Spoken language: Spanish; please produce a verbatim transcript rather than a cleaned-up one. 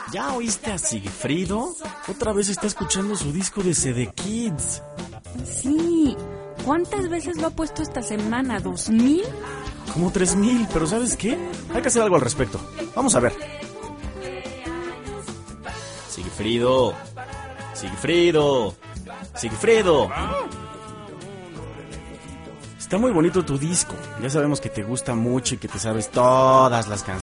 ¿Ya oíste a Sigfrido? Otra vez está escuchando su disco de C D Kids. Sí. ¿Cuántas veces lo ha puesto esta semana? ¿Dos mil? Como tres mil, pero ¿sabes qué? Hay que hacer algo al respecto. Vamos a ver. Sigfrido. Sigfrido. Sigfrido. Está muy bonito tu disco. Ya sabemos que te gusta mucho y que te sabes todas las canciones.